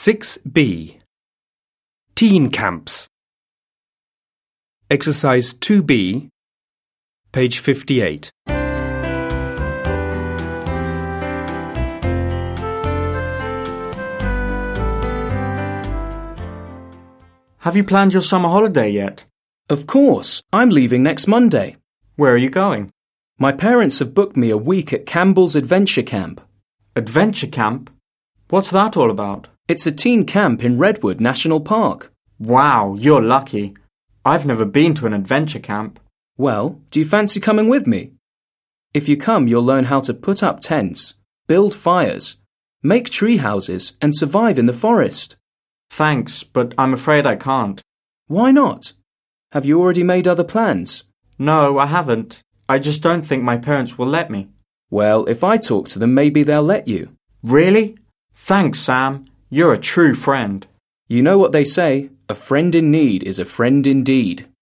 6B. Teen Camps. Exercise 2B, page 58. Have you planned your summer holiday yet? Of course, I'm leaving next Monday. Where are you going? My parents have booked me a week at Campbell's Adventure Camp. Adventure camp? What's that all about? It's a teen camp in Redwood National Park. Wow, you're lucky. I've never been to an adventure camp. Well, do you fancy coming with me? If you come, you'll learn how to put up tents, build fires, make tree houses, and survive in the forest. Thanks, but I'm afraid I can't. Why not? Have you already made other plans? No, I haven't. I just don't think my parents will let me. Well, if I talk to them, maybe they'll let you. Really? Thanks, Sam. You're a true friend. You know what they say, a friend in need is a friend indeed.